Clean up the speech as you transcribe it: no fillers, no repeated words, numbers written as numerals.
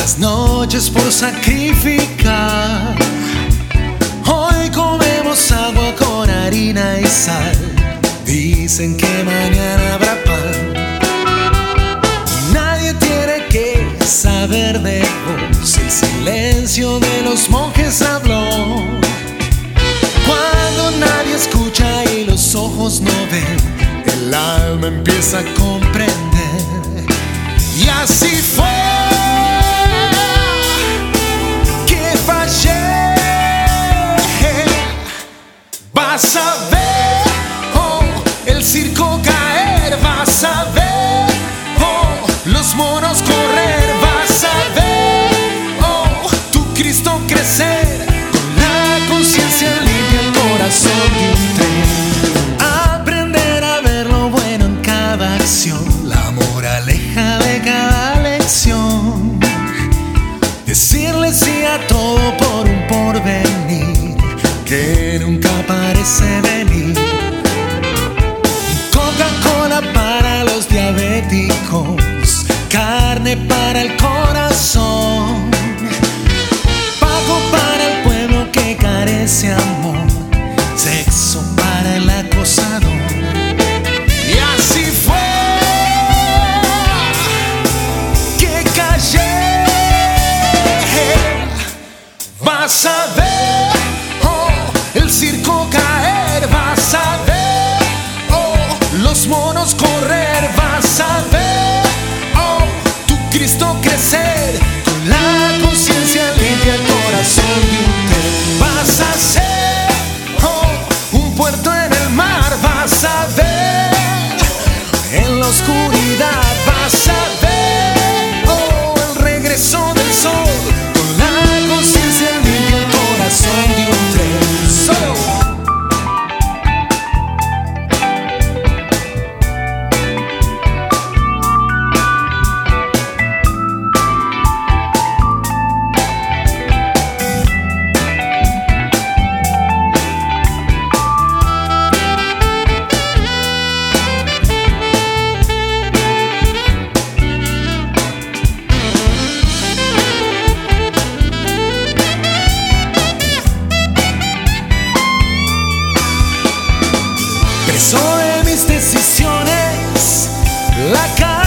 las noches por sacrificar. Hoy comemos agua con harina y sal. Dicen que mañana habrá pan. Nadie tiene que saber de vos. El silencio de los monjes habló. Cuando nadie escucha y los ojos no ven, el alma empieza a comprender. Y así fue que fallé. Vas a ver, oh, el circo caer. Vas a ver, oh, los monos correr. Vas a ver, oh, tu Cristo crecer. Con la conciencia limpia, el corazón de un tren. Aprender a ver lo bueno en cada acción, la moraleja de cada lección. Decirle sí a todo por un porvenir que nunca parece venir. Coca-Cola para los diabéticos, carne para el corazón, pago para el pueblo que carece amor, sexo para el acosador. Y así fue que callé. Vas a ver, oh, el circo caer. Vas a ver, oh, los monos correr. Vas a ver, oh, tu Cristo crecer. Con la conciencia limpia, el corazón de un tren. Vas a ser, oh, un puerto en el mar. Vas a ver, en la oscuridad. Vas a ver, oh, el regreso del sol. Con la conciencia limpia, el corazón de un tren. Solo. Preso de mis decisiones, la